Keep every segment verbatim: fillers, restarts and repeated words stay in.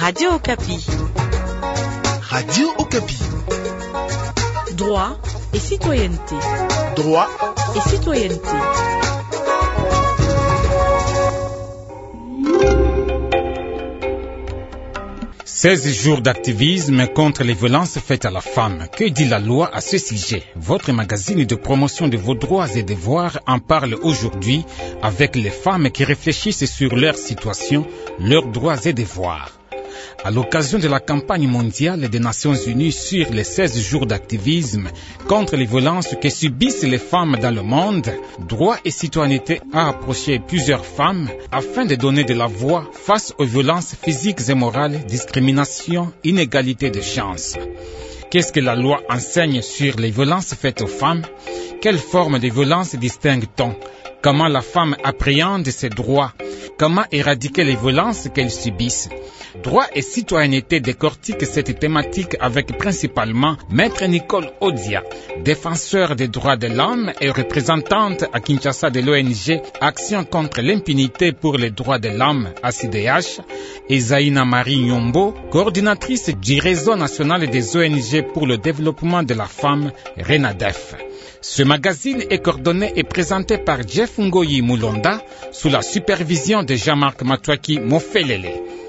Radio Okapi. Radio Okapi. Droit et citoyenneté. Droit et citoyenneté. seize jours d'activisme contre les violences faites à la femme. Que dit la loi à ce sujet? Votre magazine de promotion de vos droits et devoirs en parle aujourd'hui avec les femmes qui réfléchissent sur leur situation, leurs droits et devoirs. À l'occasion de la campagne mondiale des Nations Unies sur les seize jours d'activisme contre les violences que subissent les femmes dans le monde, Droit et Citoyenneté a approché plusieurs femmes afin de donner de la voix face aux violences physiques et morales, discrimination, inégalité de chances. Qu'est-ce que la loi enseigne sur les violences faites aux femmes? Quelles formes de violences distingue-t-on? Comment la femme appréhende ses droits? Comment éradiquer les violences qu'elle subisse? Droit et citoyenneté décortique cette thématique avec principalement Maître Nicole Odia, défenseur des droits de l'homme et représentante à Kinshasa de l'O N G Action contre l'impunité pour les droits de l'homme, A C D H, et Zaina Marie Nyombo, coordinatrice du réseau national des O N G pour le développement de la femme, RENADEF. Ce magazine est coordonné et présenté par Jeff Ngoyi Moulonda sous la supervision de Jean-Marc Matouaki Mofelele.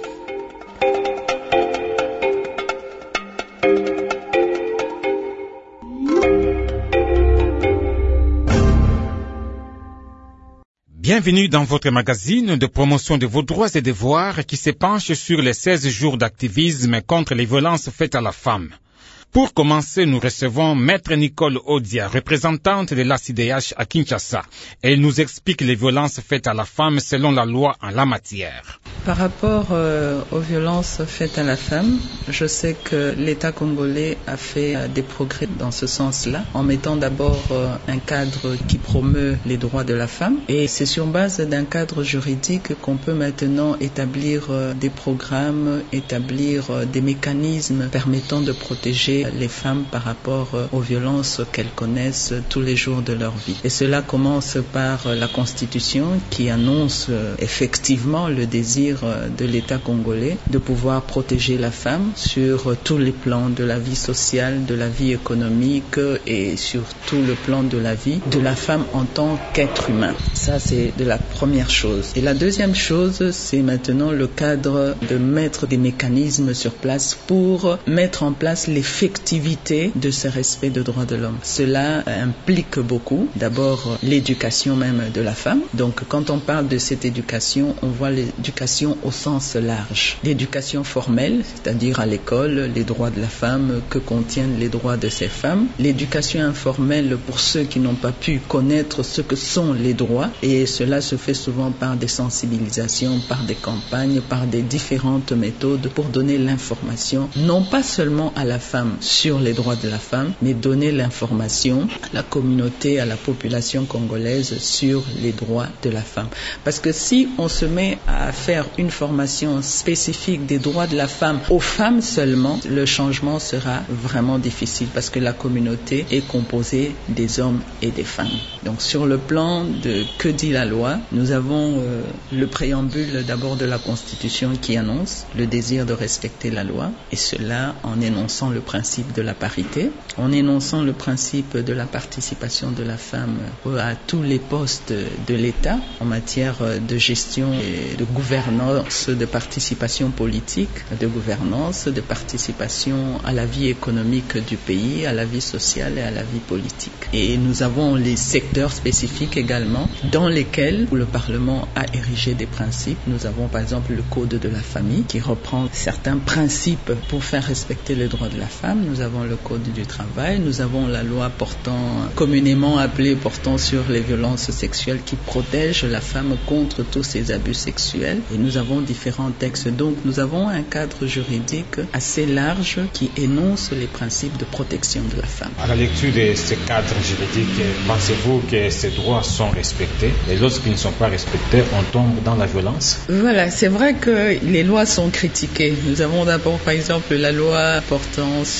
Bienvenue dans votre magazine de promotion de vos droits et devoirs qui se penche sur les seize jours d'activisme contre les violences faites à la femme. Pour commencer, nous recevons Maître Nicole Odia, représentante de l'A C D H à Kinshasa. Elle nous explique les violences faites à la femme selon la loi en la matière. Par rapport euh, aux violences faites à la femme, je sais que l'État congolais a fait euh, des progrès dans ce sens-là, en mettant d'abord euh, un cadre qui promeut les droits de la femme. Et c'est sur base d'un cadre juridique qu'on peut maintenant établir euh, des programmes, établir euh, des mécanismes permettant de protéger les femmes par rapport euh, aux violences qu'elles connaissent tous les jours de leur vie. Et cela commence par euh, la Constitution qui annonce euh, effectivement le désir de l'État congolais de pouvoir protéger la femme sur tous les plans de la vie sociale, de la vie économique et sur tout le plan de la vie de la femme en tant qu'être humain. Ça, c'est de la première chose. Et la deuxième chose, c'est maintenant le cadre de mettre des mécanismes sur place pour mettre en place l'effectivité de ce respect de droits de l'homme. Cela implique beaucoup. D'abord, l'éducation même de la femme. Donc, quand on parle de cette éducation, on voit l'éducation au sens large. L'éducation formelle, c'est-à-dire à l'école, les droits de la femme, que contiennent les droits de ces femmes. L'éducation informelle pour ceux qui n'ont pas pu connaître ce que sont les droits, et cela se fait souvent par des sensibilisations, par des campagnes, par des différentes méthodes pour donner l'information, non pas seulement à la femme sur les droits de la femme, mais donner l'information à la communauté, à la population congolaise sur les droits de la femme. Parce que si on se met à faire une formation spécifique des droits de la femme aux femmes seulement, le changement sera vraiment difficile parce que la communauté est composée des hommes et des femmes. Donc sur le plan de que dit la loi, nous avons euh, le préambule d'abord de la Constitution qui annonce le désir de respecter la loi, et cela en énonçant le principe de la parité, en énonçant le principe de la participation de la femme à tous les postes de l'État en matière de gestion et de gouvernance, de participation politique, de gouvernance, de participation à la vie économique du pays, à la vie sociale et à la vie politique. Et nous avons les secteurs spécifiques également dans lesquels le Parlement a érigé des principes. Nous avons par exemple le Code de la famille qui reprend certains principes pour faire respecter les droits de la femme. Nous avons le Code du travail. Nous avons la loi portant, communément appelée portant sur les violences sexuelles qui protège la femme contre tous ces abus sexuels. Et nous avons différents textes. Donc nous avons un cadre juridique assez large qui énonce les principes de protection de la femme. À la lecture de ce cadre juridique, pensez-vous que ces droits sont respectés et lorsqu'ils ne sont pas respectés, on tombe dans la violence? Voilà, c'est vrai que les lois sont critiquées. Nous avons d'abord par exemple la loi portant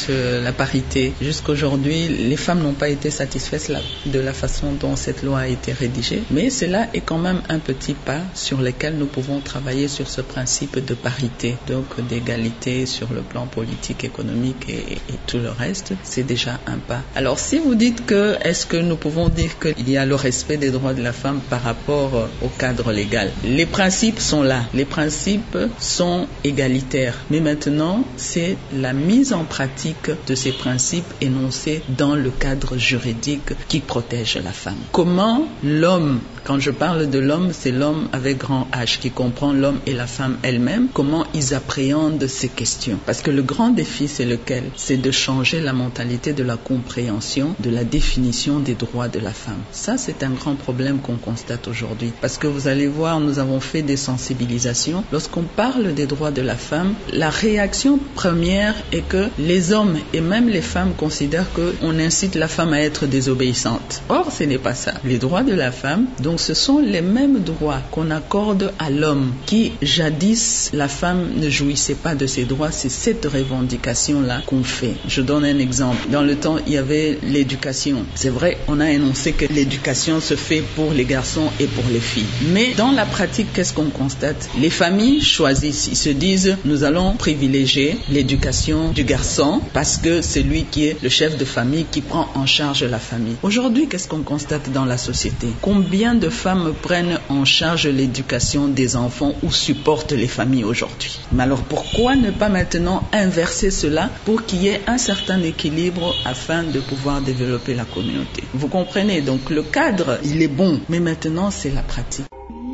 plus euh, la parité. Jusqu'aujourd'hui, les femmes n'ont pas été satisfaites de la façon dont cette loi a été rédigée, mais cela est quand même un petit pas sur lequel nous pouvons travailler sur ce principe de parité, donc d'égalité sur le plan politique, économique et, et tout le reste. C'est déjà un pas. Alors si vous dites que, est-ce que nous pouvons dire qu'il y a le respect des droits de la femme par rapport au cadre légal? Les principes sont là, les principes sont égalitaires, mais maintenant c'est la mise en pratique de ces principes énoncés dans le cadre juridique qui protège la femme. Comment l'homme, quand je parle de l'homme, c'est l'homme avec grand H qui comprend l'homme et la femme elle-même, comment ils appréhendent ces questions? Parce que le grand défi, c'est lequel? C'est de changer la mentalité de la compréhension, de la définition des droits de la femme. Ça, c'est un grand problème qu'on constate aujourd'hui. Parce que vous allez voir, nous avons fait des sensibilisations. Lorsqu'on parle des droits de la femme, la réaction première est que les hommes et même les femmes considèrent qu'on incite la femme à être désobéissante. Or, ce n'est pas ça. Les droits de la femme, donc ce sont les mêmes droits qu'on accorde à l'homme qui, jadis, la femme ne jouissait pas de ses droits. C'est cette revendication-là qu'on fait. Je donne un exemple. Dans le temps, il y avait l'éducation. C'est vrai, on a énoncé que l'éducation se fait pour les garçons et pour les filles. Mais dans la pratique, qu'est-ce qu'on constate? Les familles choisissent. Ils se disent, nous allons privilégier l'éducation du garçon parce que c'est lui qui est le chef de famille qui prend en charge la famille. Aujourd'hui, qu'est-ce qu'on constate dans la société? Combien de femmes prennent en charge l'éducation des enfants ou supportent les familles aujourd'hui? Mais alors pourquoi ne pas maintenant inverser cela pour qu'il y ait un certain équilibre afin de pouvoir développer la communauté? Vous comprenez? Donc le cadre, il est bon, mais maintenant c'est la pratique.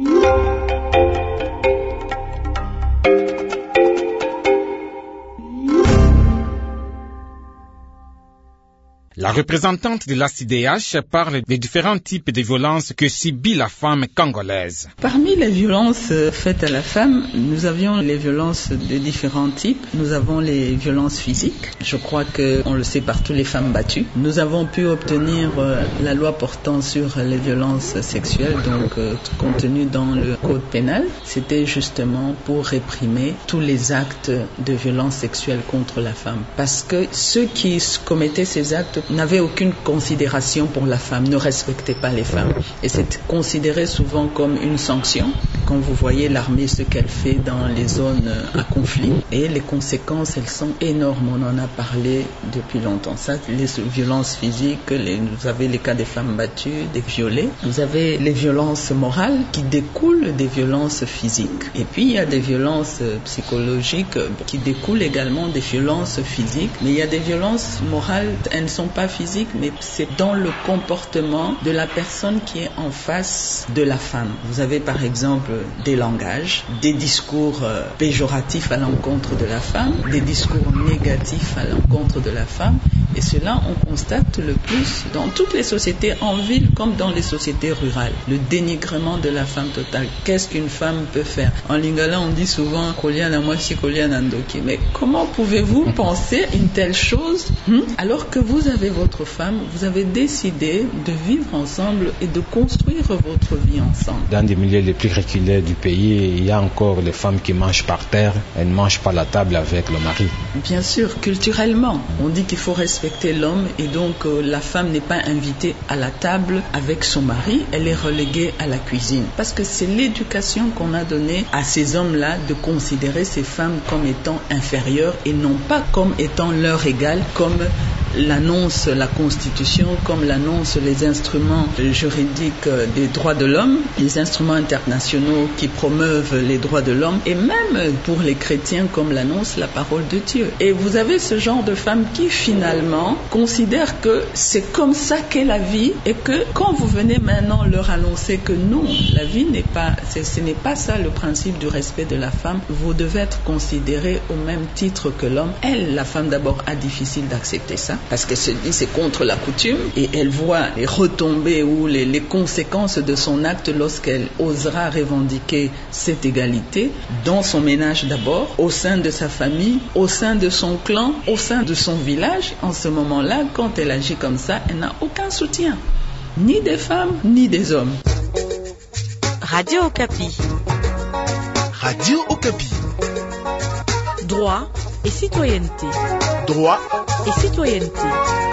La représentante de l'A C D H parle des différents types de violences que subit la femme congolaise. Parmi les violences faites à la femme, nous avions les violences de différents types. Nous avons les violences physiques. Je crois qu'on le sait par toutes les femmes battues. Nous avons pu obtenir la loi portant sur les violences sexuelles, donc contenue dans le code pénal. C'était justement pour réprimer tous les actes de violence sexuelle contre la femme. Parce que ceux qui commettaient ces actes n'avaient aucune considération pour la femme, ne respectaient pas les femmes. Et c'est considéré souvent comme une sanction. Quand vous voyez l'armée, ce qu'elle fait dans les zones à conflit, et les conséquences, elles sont énormes. On en a parlé depuis longtemps. Ça, les violences physiques, les, vous avez les cas des femmes battues, des violées. Vous avez les violences morales qui découlent des violences physiques. Et puis, il y a des violences psychologiques qui découlent également des violences physiques. Mais il y a des violences morales, elles ne sont pas physiques, mais c'est dans le comportement de la personne qui est en face de la femme. Vous avez par exemple des langages, des discours euh, péjoratifs à l'encontre de la femme, des discours négatifs à l'encontre de la femme, et cela on constate le plus dans toutes les sociétés, en ville comme dans les sociétés rurales. Le dénigrement de la femme totale. Qu'est-ce qu'une femme peut faire? En lingala on dit souvent Koliana Mwasi, Koliana Ndoki. Mais comment pouvez-vous penser une telle chose hmm? alors que vous avez votre femme, vous avez décidé de vivre ensemble et de construire votre vie ensemble? Dans des milieux les plus reculés du pays, il y a encore les femmes qui mangent par terre, elles ne mangent pas à la table avec le mari. Bien sûr, culturellement, on dit qu'il faut respecter l'homme et donc euh, la femme n'est pas invitée à la table avec son mari, elle est reléguée à la cuisine. Parce que c'est l'éducation qu'on a donnée à ces hommes-là de considérer ces femmes comme étant inférieures et non pas comme étant leur égale, comme l'annonce la Constitution, comme l'annonce les instruments juridiques des droits de l'homme, les instruments internationaux qui promeuvent les droits de l'homme, et même pour les chrétiens comme l'annonce la parole de Dieu. Et vous avez ce genre de femmes qui finalement considèrent que c'est comme ça qu'est la vie, et que quand vous venez maintenant leur annoncer que non, la vie n'est pas, ce n'est pas ça le principe du respect de la femme, vous devez être considéré au même titre que l'homme. Elle, la femme d'abord, a difficile d'accepter ça, parce qu'elle se dit c'est contre la coutume, et elle voit les retombées ou les, les conséquences de son acte lorsqu'elle osera revendiquer cette égalité dans son ménage d'abord, au sein de sa famille, au sein de son clan, au sein de son village. En ce moment-là, quand elle agit comme ça, elle n'a aucun soutien, ni des femmes, ni des hommes. Radio Okapi. Radio Okapi. Droit et citoyenneté. Droit et citoyenneté.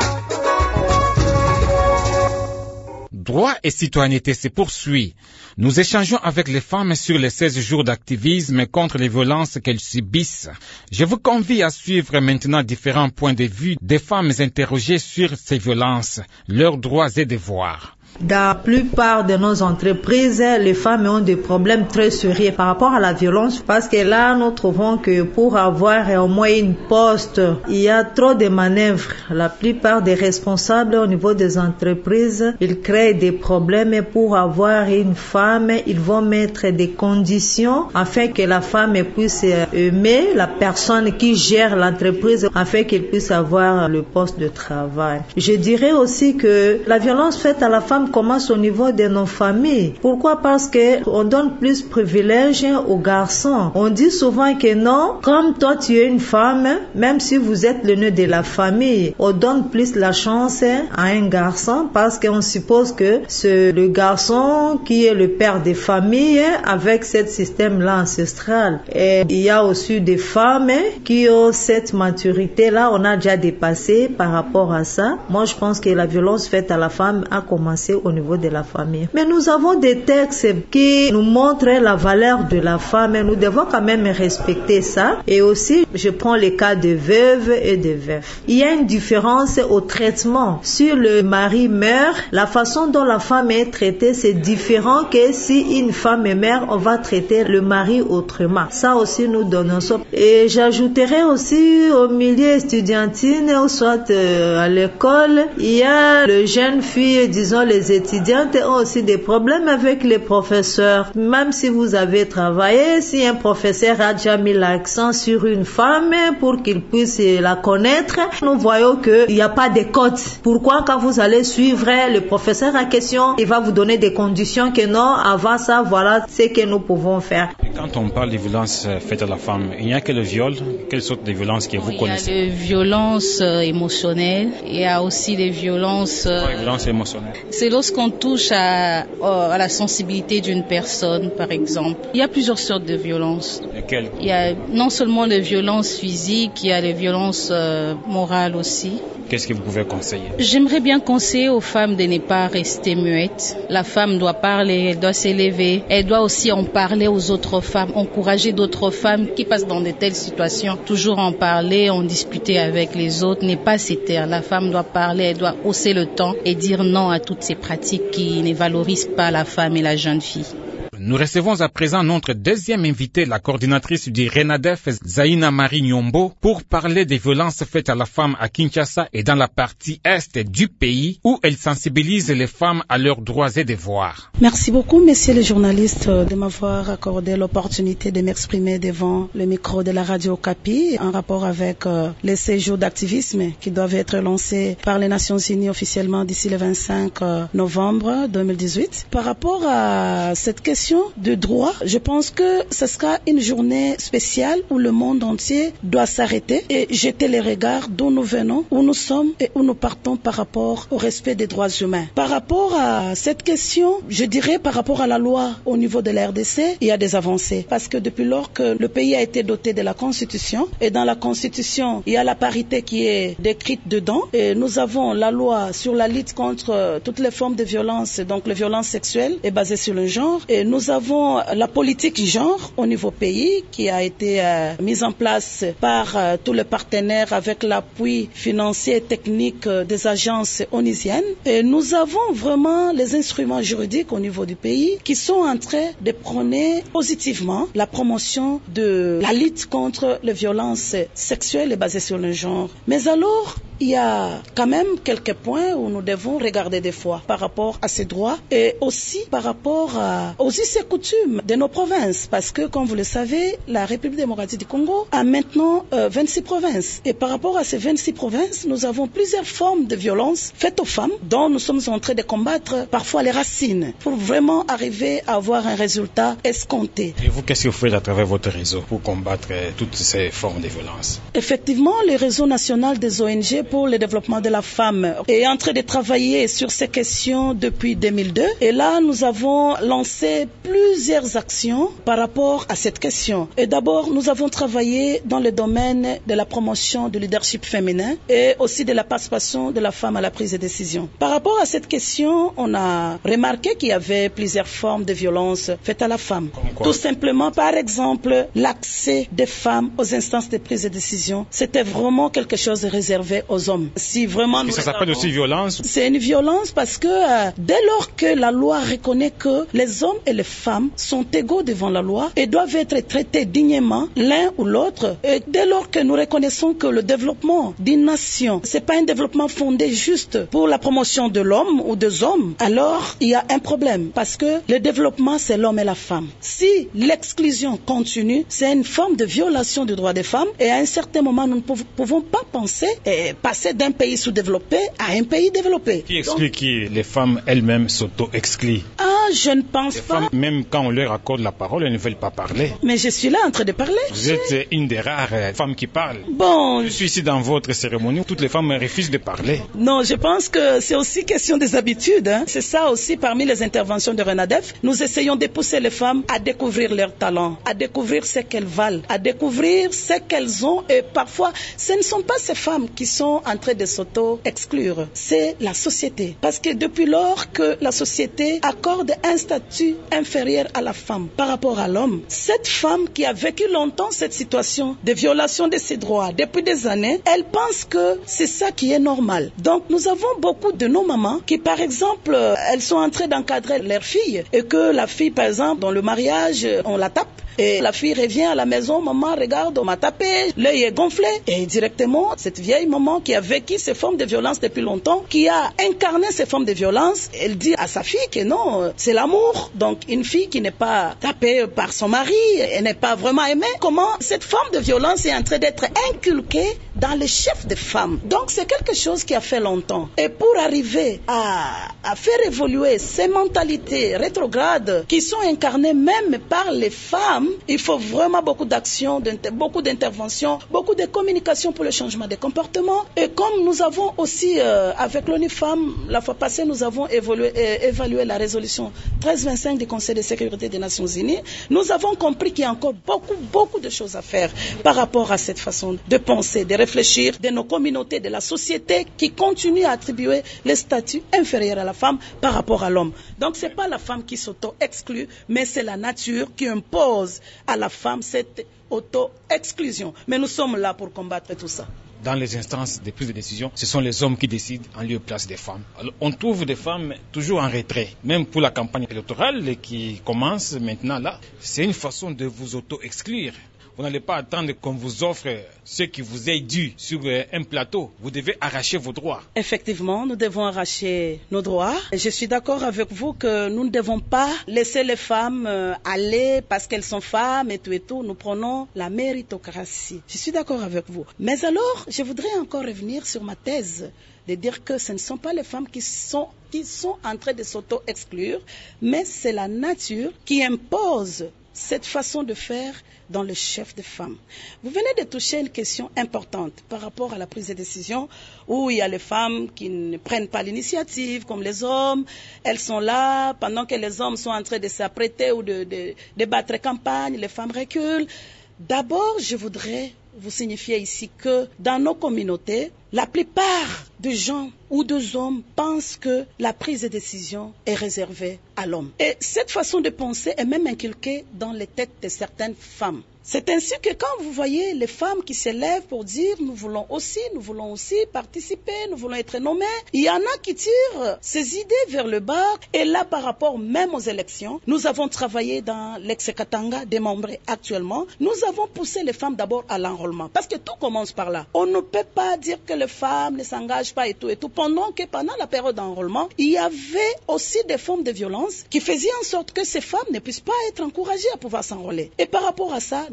Droit et citoyenneté se poursuit. Nous échangeons avec les femmes sur les seize jours d'activisme contre les violences qu'elles subissent. Je vous convie à suivre maintenant différents points de vue des femmes interrogées sur ces violences, leurs droits et devoirs. Dans la plupart de nos entreprises, les femmes ont des problèmes très sérieux par rapport à la violence parce que là, nous trouvons que pour avoir au moins une poste, il y a trop de manœuvres. La plupart des responsables au niveau des entreprises, ils créent des problèmes pour avoir une femme. Ils vont mettre des conditions afin que la femme puisse aimer la personne qui gère l'entreprise afin qu'elle puisse avoir le poste de travail. Je dirais aussi que la violence faite à la femme commence au niveau de nos familles. Pourquoi? Parce que on donne plus privilèges aux garçons. On dit souvent que non, comme toi tu es une femme, même si vous êtes le nœud de la famille, on donne plus la chance à un garçon parce qu'on suppose que c'est le garçon qui est le père des familles avec ce système-là ancestral. Et il y a aussi des femmes qui ont cette maturité-là, on a déjà dépassé par rapport à ça. Moi je pense que la violence faite à la femme a commencé au niveau de la famille. Mais nous avons des textes qui nous montrent la valeur de la femme et nous devons quand même respecter ça. Et aussi, je prends les cas de veuves et de veufs. Il y a une différence au traitement. Si le mari meurt, la façon dont la femme est traitée, c'est différent que si une femme est mère, on va traiter le mari autrement. Ça aussi, nous donnons ça. Et j'ajouterais aussi au milieu estudiantine ou soit euh, à l'école, il y a les jeunes filles, disons les étudiantes ont aussi des problèmes avec les professeurs. Même si vous avez travaillé, si un professeur a déjà mis l'accent sur une femme pour qu'il puisse la connaître, nous voyons qu'il n'y a pas de codes. Pourquoi quand vous allez suivre le professeur en question, il va vous donner des conditions que non, avant ça, voilà ce que nous pouvons faire. Quand on parle de violences faites à la femme, il n'y a que le viol. Quelle sorte de violences que vous connaissez? Il y a des violences euh, émotionnelles. Il y a aussi des violences... Euh, ouais, violences émotionnelles. C'est lorsqu'on touche à, à la sensibilité d'une personne, par exemple. Il y a plusieurs sortes de violences. Lesquelles? Il y a non seulement les violences physiques, il y a les violences euh, morales aussi. Qu'est-ce que vous pouvez conseiller? J'aimerais bien conseiller aux femmes de ne pas rester muettes. La femme doit parler, elle doit s'élever. Elle doit aussi en parler aux autres femmes, encourager d'autres femmes qui passent dans de telles situations. Toujours en parler, en discuter avec les autres, ne pas se taire. La femme doit parler, elle doit hausser le ton et dire non à toutes ces pratiques qui ne valorisent pas la femme et la jeune fille. Nous recevons à présent notre deuxième invitée, la coordinatrice du RENADEF, Zaina Marie Nyombo, pour parler des violences faites à la femme à Kinshasa et dans la partie est du pays, où elle sensibilise les femmes à leurs droits et devoirs. Merci beaucoup, messieurs les journalistes, de m'avoir accordé l'opportunité de m'exprimer devant le micro de la radio Okapi en rapport avec euh, les séjours d'activisme qui doivent être lancés par les Nations Unies officiellement d'ici le vingt-cinq novembre deux mille dix-huit. Par rapport à cette question de droit, je pense que ce sera une journée spéciale où le monde entier doit s'arrêter et jeter les regards d'où nous venons, où nous sommes et où nous partons par rapport au respect des droits humains. Par rapport à cette question, je dirais par rapport à la loi au niveau de la R D C, il y a des avancées parce que depuis lors que le pays a été doté de la Constitution et dans la Constitution, il y a la parité qui est décrite dedans et nous avons la loi sur la lutte contre toutes les formes de violence, donc les violences sexuelles est basée sur le genre et nous Nous avons la politique genre au niveau pays qui a été euh, mise en place par euh, tous les partenaires avec l'appui financier et technique euh, des agences onusiennes. Et nous avons vraiment les instruments juridiques au niveau du pays qui sont en train de prôner positivement la promotion de la lutte contre les violences sexuelles et basées sur le genre. Mais alors, il y a quand même quelques points où nous devons regarder des fois par rapport à ces droits et aussi par rapport à, aux us et coutumes de nos provinces. Parce que, comme vous le savez, la République démocratique du Congo a maintenant euh, vingt-six provinces. Et par rapport à ces vingt-six provinces, nous avons plusieurs formes de violences faites aux femmes dont nous sommes en train de combattre parfois les racines pour vraiment arriver à avoir un résultat escompté. Et vous, qu'est-ce que vous faites à travers votre réseau pour combattre toutes ces formes de violence? Effectivement, le réseau national des O N G pour le développement de la femme est en train de travailler sur ces questions depuis deux mille deux. Et là, nous avons lancé plusieurs actions par rapport à cette question. Et d'abord, nous avons travaillé dans le domaine de la promotion du leadership féminin et aussi de la participation de la femme à la prise de décision. Par rapport à cette question, on a remarqué qu'il y avait plusieurs formes de violence faites à la femme. Tout simplement, par exemple, l'accès des femmes aux instances de prise de décision, c'était vraiment quelque chose de réservé aux hommes. Si vraiment nous Et ça s'appelle aussi violence? C'est une violence parce que euh, dès lors que la loi reconnaît que les hommes et les femmes sont égaux devant la loi et doivent être traités dignement l'un ou l'autre, et dès lors que nous reconnaissons que le développement d'une nation, c'est pas un développement fondé juste pour la promotion de l'homme ou des hommes, alors il y a un problème parce que le développement c'est l'homme et la femme. Si l'exclusion continue, c'est une forme de violation du droit des femmes et à un certain moment nous ne pouvons pas penser et passer d'un pays sous-développé à un pays développé. Qui explique que les femmes elles-mêmes s'auto-excluent? Ah, je ne pense les pas. Femmes, même quand on leur accorde la parole, elles ne veulent pas parler. Mais je suis là en train de parler. Vous êtes une des rares femmes qui parlent. Bon. Je suis ici dans votre cérémonie où toutes les femmes refusent de parler. Non, je pense que c'est aussi question des habitudes. Hein. C'est ça aussi parmi les interventions de RENADEF. Nous essayons de pousser les femmes à découvrir leurs talents, à découvrir ce qu'elles valent, à découvrir ce qu'elles ont. Et parfois, ce ne sont pas ces femmes qui sont en train de s'auto-exclure. C'est la société. Parce que depuis lors que la société accorde un statut inférieur à la femme par rapport à l'homme, cette femme qui a vécu longtemps cette situation de violation de ses droits depuis des années, elle pense que c'est ça qui est normal. Donc nous avons beaucoup de nos mamans qui par exemple, elles sont en train d'encadrer leurs filles et que la fille par exemple dans le mariage, on la tape. Et la fille revient à la maison, maman regarde, on m'a tapé, l'œil est gonflé. Et directement, cette vieille maman qui a vécu ces formes de violence depuis longtemps, qui a incarné ces formes de violence, elle dit à sa fille que non, c'est l'amour. Donc une fille qui n'est pas tapée par son mari, elle n'est pas vraiment aimée. Comment cette forme de violence est en train d'être inculquée dans les chefs de femmes. Donc c'est quelque chose qui a fait longtemps. Et pour arriver à, à faire évoluer ces mentalités rétrogrades qui sont incarnées même par les femmes, il faut vraiment beaucoup d'actions, beaucoup d'interventions, beaucoup de communication pour le changement des comportements. Et comme nous avons aussi, euh, avec l'ONU Femmes, la fois passée, nous avons évolué, euh, évalué la résolution treize vingt-cinq du Conseil de sécurité des Nations Unies, nous avons compris qu'il y a encore beaucoup, beaucoup de choses à faire par rapport à cette façon de penser, de réfléchir de nos communautés, de la société qui continue à attribuer les statuts inférieurs à la femme par rapport à l'homme. Donc ce n'est pas la femme qui s'auto-exclut, mais c'est la nature qui impose à la femme cette auto-exclusion. Mais nous sommes là pour combattre tout ça. Dans les instances de prise de décision, ce sont les hommes qui décident en lieu et place des femmes. Alors, on trouve des femmes toujours en retrait. Même pour la campagne électorale qui commence maintenant là, c'est une façon de vous auto-exclure. Vous n'allez pas attendre qu'on vous offre ce qui vous est dû sur un plateau. Vous devez arracher vos droits. Effectivement, nous devons arracher nos droits. Je suis d'accord avec vous que nous ne devons pas laisser les femmes aller parce qu'elles sont femmes et tout et tout. Nous prenons la méritocratie. Je suis d'accord avec vous. Mais alors, je voudrais encore revenir sur ma thèse de dire que ce ne sont pas les femmes qui sont, qui sont en train de s'auto-exclure, mais c'est la nature qui impose cette façon de faire dans le chef de femmes. Vous venez de toucher une question importante par rapport à la prise de décision où il y a les femmes qui ne prennent pas l'initiative comme les hommes. Elles sont là pendant que les hommes sont en train de s'apprêter ou de, de, de battre campagne, les femmes reculent. D'abord, je voudrais vous signifier ici que dans nos communautés, la plupart des gens ou des hommes pensent que la prise de décision est réservée à l'homme. Et cette façon de penser est même inculquée dans les têtes de certaines femmes. C'est ainsi que quand vous voyez les femmes qui s'élèvent pour dire nous voulons aussi, nous voulons aussi participer, nous voulons être nommés, il y en a qui tirent ces idées vers le bas. Et là, par rapport même aux élections, nous avons travaillé dans l'ex-Katanga démembré actuellement. Nous avons poussé les femmes d'abord à l'enrôlement parce que tout commence par là. On ne peut pas dire que les femmes ne s'engagent pas et tout et tout. Pendant que pendant la période d'enrôlement, il y avait aussi des formes de violence qui faisaient en sorte que ces femmes ne puissent pas être encouragées à pouvoir s'enrôler. Et par rapport à ça,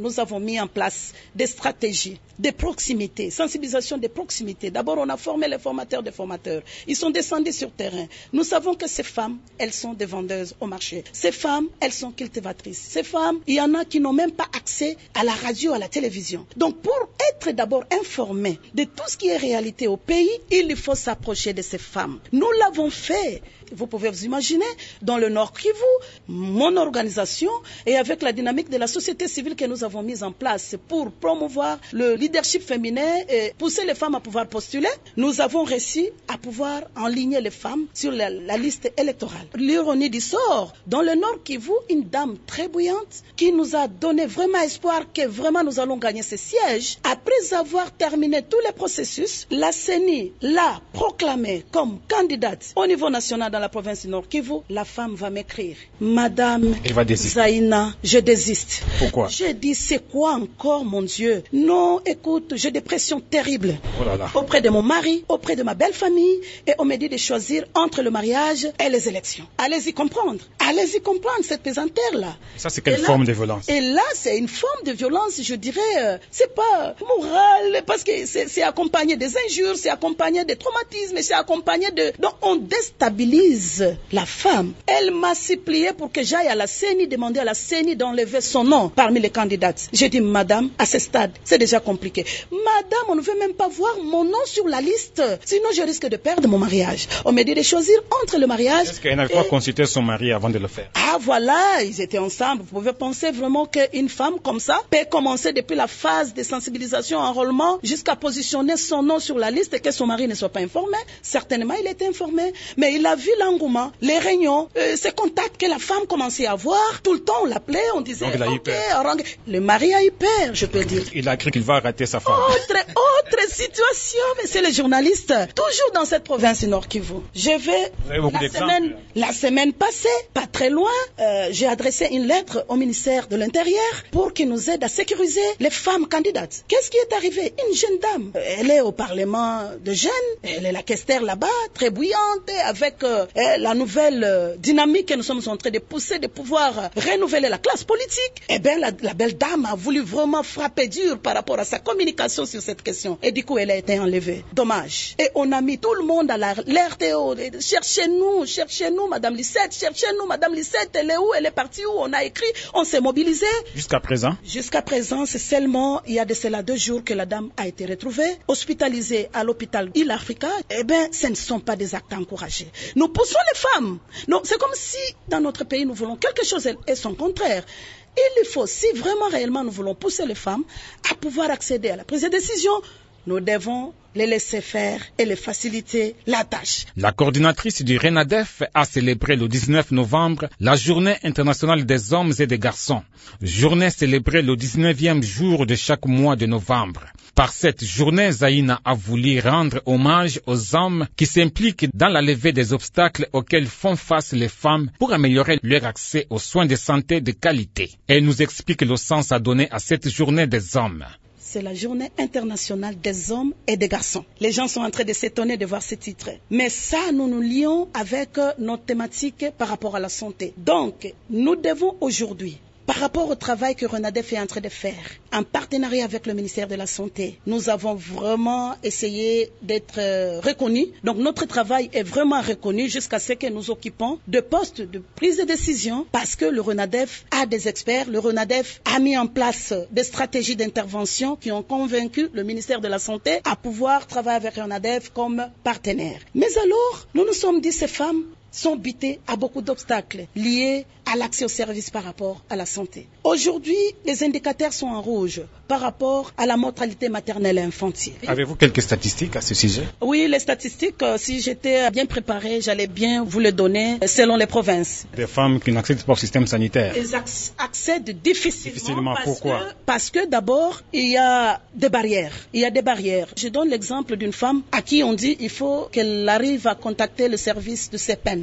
nous avons mis en place des stratégies de proximité, sensibilisation de proximité. D'abord, on a formé les formateurs des formateurs. Ils sont descendus sur terrain. Nous savons que ces femmes, elles sont des vendeuses au marché. Ces femmes, elles sont cultivatrices. Ces femmes, il y en a qui n'ont même pas accès à la radio, à la télévision. Donc, pour être d'abord informé de tout ce qui est réalité au pays, il faut s'approcher de ces femmes. Nous l'avons fait. Vous pouvez vous imaginer, dans le Nord Kivu, mon organisation et avec la dynamique de la société civile que nous avons mise en place pour promouvoir le leadership féminin et pousser les femmes à pouvoir postuler, nous avons réussi à pouvoir enligner les femmes sur la, la liste électorale. L'ironie du sort, dans le Nord Kivu, une dame très bouillante qui nous a donné vraiment espoir que vraiment nous allons gagner ces sièges. Après avoir terminé tous les processus, la C E N I l'a proclamée comme candidate au niveau national dans la province du Nord Kivu. La femme va m'écrire: Madame Zaïna, je désiste. Pourquoi? Je dis, c'est quoi encore, mon Dieu? Non, écoute, j'ai des pressions terribles oh là là. auprès de mon mari, auprès de ma belle famille, et on me dit de choisir entre le mariage et les élections. Allez-y comprendre, allez-y comprendre cette pesanteur-là. Ça, c'est quelle et forme là, de violence? Et là, c'est une forme de violence, je dirais, euh, c'est pas moral, parce que c'est, c'est accompagné des injures, c'est accompagné des traumatismes, c'est accompagné de... Donc, on déstabilise la femme. Elle m'a supplié pour que j'aille à la C E N I, demander à la C E N I d'enlever son nom parmi les candidates. J'ai dit, madame, à ce stade, c'est déjà compliqué. Madame, on ne veut même pas voir mon nom sur la liste, sinon je risque de perdre mon mariage. On m'a dit de choisir entre le mariage... Est-ce qu'elle n'avait et... pas consulté son mari avant de le faire? Ah voilà, ils étaient ensemble. Vous pouvez penser vraiment qu'une femme comme ça peut commencer depuis la phase de sensibilisation, enrôlement, jusqu'à positionner son nom sur la liste et que son mari ne soit pas informé. Certainement, il était informé, mais il a vu l'engouement, les réunions, euh, ces contacts que la femme commençait à avoir. Tout le temps, on l'appelait, on disait... Donc, il a eu peur. Le mari a eu peur, je peux dire. Il a cru qu'il va rater sa femme. Autre, autre situation, mais c'est les journalistes. Toujours dans cette province du Nord Kivu. Je vais... La semaine, la semaine passée, pas très loin, euh, j'ai adressé une lettre au ministère de l'Intérieur pour qu'il nous aide à sécuriser les femmes candidates. Qu'est-ce qui est arrivé? Une jeune dame, elle est au Parlement de jeunes, elle est la questère là-bas, très bouillante, avec euh, la nouvelle euh, dynamique que nous sommes en train de pousser, de pouvoir euh, renouveler la classe politique. Eh bien, la, la belle dame a voulu vraiment frapper dur par rapport à sa communication sur cette question. Et du coup, elle a été enlevée. Dommage. Et on a mis tout le monde à l'R T O. Cherchez-nous, cherchez-nous, Madame Lisette, cherchez-nous, Madame Lisette, elle est où? Elle est partie où? On a écrit, on s'est mobilisé. Jusqu'à présent? Jusqu'à présent, c'est seulement, il y a de cela deux jours que la dame a été retrouvée, hospitalisée à l'hôpital Il Africa. Eh bien, ce ne sont pas des actes encouragés. Nous poussons les femmes. Non, c'est comme si, dans notre pays, nous voulons quelque chose et son contraire. Il faut, si vraiment réellement nous voulons pousser les femmes à pouvoir accéder à la prise de décision, nous devons les laisser faire et les faciliter la tâche. La coordinatrice du RENADEF a célébré le dix-neuf novembre la Journée internationale des hommes et des garçons, journée célébrée le dix-neuvième jour de chaque mois de novembre. Par cette journée, Zaïna a voulu rendre hommage aux hommes qui s'impliquent dans la levée des obstacles auxquels font face les femmes pour améliorer leur accès aux soins de santé de qualité. Elle nous explique le sens à donner à cette journée des hommes. C'est la journée internationale des hommes et des garçons. Les gens sont en train de s'étonner de voir ce titre. Mais ça, nous nous lions avec notre thématique par rapport à la santé. Donc, nous devons aujourd'hui, par rapport au travail que RENADEF est en train de faire, en partenariat avec le ministère de la Santé, nous avons vraiment essayé d'être euh, reconnus. Donc notre travail est vraiment reconnu jusqu'à ce que nous occupons de postes de prise de décision parce que le RENADEF a des experts. Le RENADEF a mis en place des stratégies d'intervention qui ont convaincu le ministère de la Santé à pouvoir travailler avec RENADEF comme partenaire. Mais alors, nous nous sommes dit, ces femmes sont butées à beaucoup d'obstacles liés à l'accès aux services par rapport à la santé. Aujourd'hui, les indicateurs sont en rouge par rapport à la mortalité maternelle et infantile. Avez-vous quelques statistiques à ce sujet? Oui, les statistiques, si j'étais bien préparée, j'allais bien vous les donner selon les provinces. Des femmes qui n'accèdent pas au système sanitaire. Elles accèdent difficilement. Difficilement, parce pourquoi? que, Parce que d'abord, il y a des barrières. Il y a des barrières. Je donne l'exemple d'une femme à qui on dit il faut qu'elle arrive à contacter le service de C E P E N.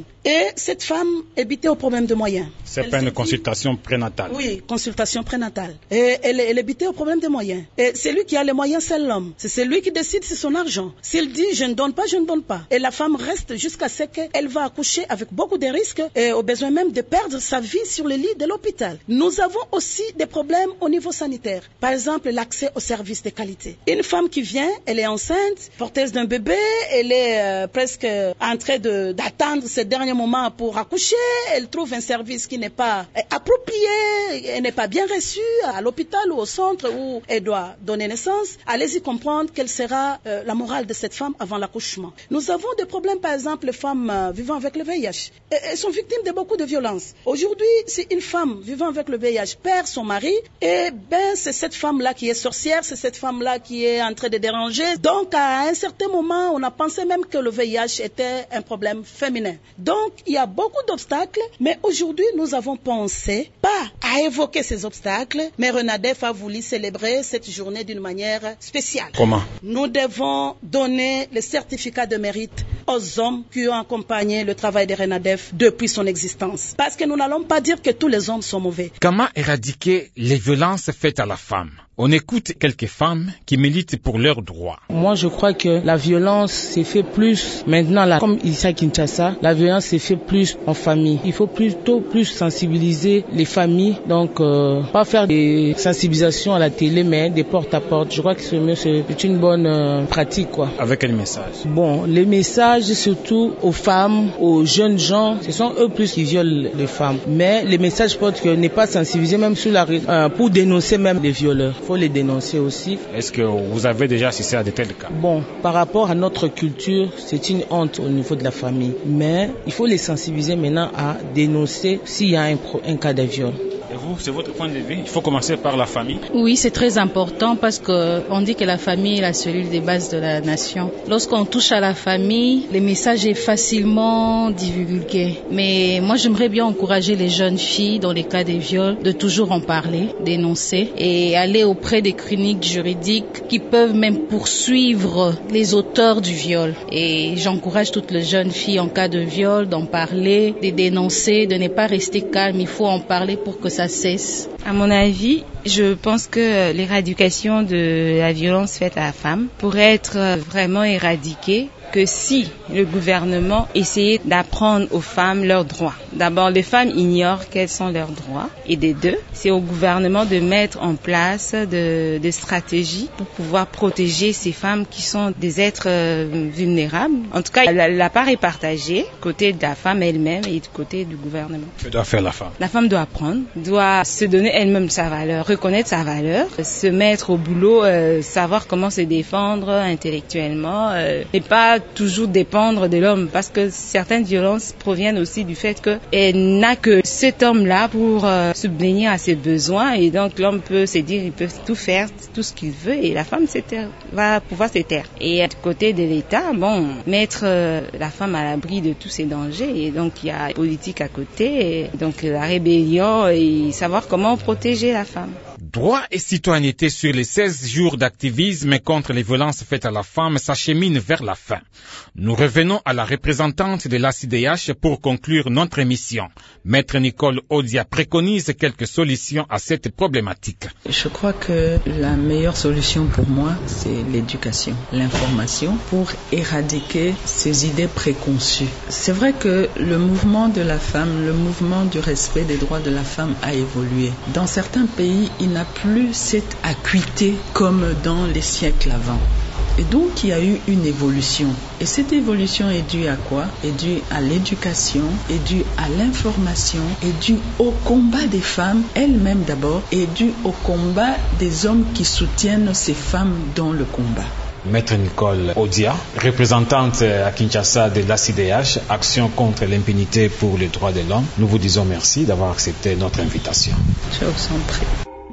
Et cette femme est butée au problème de moyens. C'est pas une consultation prénatale. Oui, consultation prénatale. Et elle, elle est butée au problème de moyens. Et c'est lui qui a les moyens, c'est l'homme. C'est celui qui décide, c'est son argent. S'il dit je ne donne pas, je ne donne pas. Et la femme reste jusqu'à ce qu'elle va accoucher avec beaucoup de risques et au besoin même de perdre sa vie sur le lit de l'hôpital. Nous avons aussi des problèmes au niveau sanitaire. Par exemple, l'accès aux services de qualité. Une femme qui vient, elle est enceinte, porteuse d'un bébé, elle est euh, presque en train de, d'attendre ce dernier moment pour accoucher. Elle trouve un service qui n'est pas euh, approprié, elle n'est pas bien reçue à l'hôpital ou au centre où elle doit donner naissance. Allez-y comprendre quelle sera euh, la morale de cette femme avant l'accouchement. Nous avons des problèmes, par exemple, les femmes euh, vivant avec le V I H. Et, elles sont victimes de beaucoup de violences. Aujourd'hui, si une femme vivant avec le V I H perd son mari, eh ben, c'est cette femme-là qui est sorcière, c'est cette femme-là qui est en train de déranger. Donc, à un certain moment, on a pensé même que le V I H était un problème féminin. Donc, il y a beaucoup d'obstacles, mais aujourd'hui, nous avons pensé pas à évoquer ces obstacles, mais Renadef a voulu célébrer cette journée d'une manière spéciale. Comment? Nous devons donner le certificat de mérite aux hommes qui ont accompagné le travail de Renadef depuis son existence. Parce que nous n'allons pas dire que tous les hommes sont mauvais. Comment éradiquer les violences faites à la femme? On écoute quelques femmes qui militent pour leurs droits. Moi, je crois que la violence s'est fait plus maintenant, là, comme ici à Kinshasa, la violence s'est fait plus en famille. Il faut plutôt plus sensibiliser les familles, donc euh, pas faire des sensibilisations à la télé, mais des porte-à-porte. Je crois que c'est mieux, c'est une bonne euh, pratique, quoi. Avec quel message? Bon, les messages surtout aux femmes, aux jeunes gens, ce sont eux plus qui violent les femmes. Mais les messages portent que n'est pas sensibilisé même sur la euh, pour dénoncer même les violeurs. Il faut les dénoncer aussi. Est-ce que vous avez déjà assisté à de tels cas? Bon, par rapport à notre culture, c'est une honte au niveau de la famille. Mais il faut les sensibiliser maintenant à dénoncer s'il y a un, un cas de viol. Et vous, c'est votre point de vue? Il faut commencer par la famille? Oui, c'est très important parce qu'on dit que la famille est la cellule de base de la nation. Lorsqu'on touche à la famille, le message est facilement divulgué. Mais moi, j'aimerais bien encourager les jeunes filles dans les cas de viol de toujours en parler, dénoncer et aller auprès des cliniques juridiques qui peuvent même poursuivre les auteurs du viol. Et j'encourage toutes les jeunes filles en cas de viol d'en parler, de dénoncer, de ne pas rester calme. Il faut en parler pour que ça cesse. À mon avis, je pense que l'éradication de la violence faite à la femme pourrait être vraiment éradiquée que si le gouvernement essayait d'apprendre aux femmes leurs droits. D'abord, les femmes ignorent quels sont leurs droits. Et des deux, c'est au gouvernement de mettre en place de, de stratégies pour pouvoir protéger ces femmes qui sont des êtres euh, vulnérables. En tout cas, la, la part est partagée, côté de la femme elle-même et du côté du gouvernement. Que doit faire la femme? La femme doit apprendre, doit se donner elle-même sa valeur, reconnaître sa valeur, se mettre au boulot, euh, savoir comment se défendre intellectuellement, euh, et pas toujours dépendre de l'homme, parce que certaines violences proviennent aussi du fait qu'elle n'a que cet homme-là pour euh, subvenir à ses besoins, et donc l'homme peut se dire, il peut tout faire, tout ce qu'il veut, et la femme va pouvoir se taire. Et du côté de l'État, bon, mettre euh, la femme à l'abri de tous ces dangers, et donc il y a politique à côté, et donc la rébellion, et savoir comment protéger la femme. Droit et citoyenneté sur les seize jours d'activisme contre les violences faites à la femme s'achemine vers la fin. Nous revenons à la représentante de l'A C D H pour conclure notre émission. Maître Nicole Odia préconise quelques solutions à cette problématique. Je crois que la meilleure solution pour moi, c'est l'éducation, l'information, pour éradiquer ces idées préconçues. C'est vrai que le mouvement de la femme, le mouvement du respect des droits de la femme a évolué. Dans certains pays, il n'a plus cette acuité comme dans les siècles avant. Et donc, il y a eu une évolution. Et cette évolution est due à quoi? Est due à l'éducation, est due à l'information, est due au combat des femmes elles-mêmes d'abord, et est due au combat des hommes qui soutiennent ces femmes dans le combat. Maître Nicole Odia, représentante à Kinshasa de l'A C D H, Action contre l'impunité pour les droits de l'homme, nous vous disons merci d'avoir accepté notre invitation. Je vous en prie.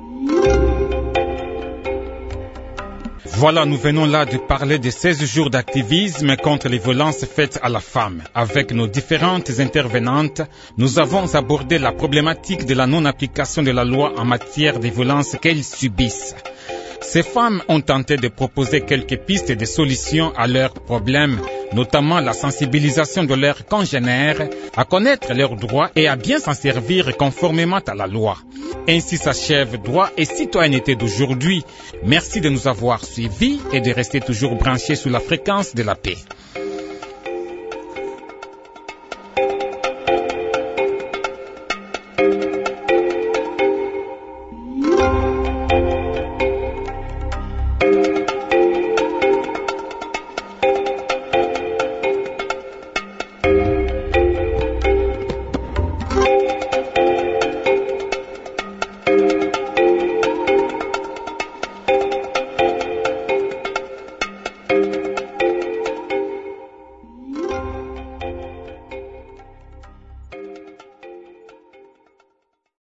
Voilà, nous venons là de parler des seize jours d'activisme contre les violences faites à la femme. Avec nos différentes intervenantes, nous avons abordé la problématique de la non-application de la loi en matière de violences qu'elles subissent. Ces femmes ont tenté de proposer quelques pistes de solutions à leurs problèmes notamment la sensibilisation de leurs congénères à connaître leurs droits et à bien s'en servir conformément à la loi. Ainsi s'achève Droit et citoyenneté d'aujourd'hui. Merci de nous avoir suivis et de rester toujours branchés sous la fréquence de la paix.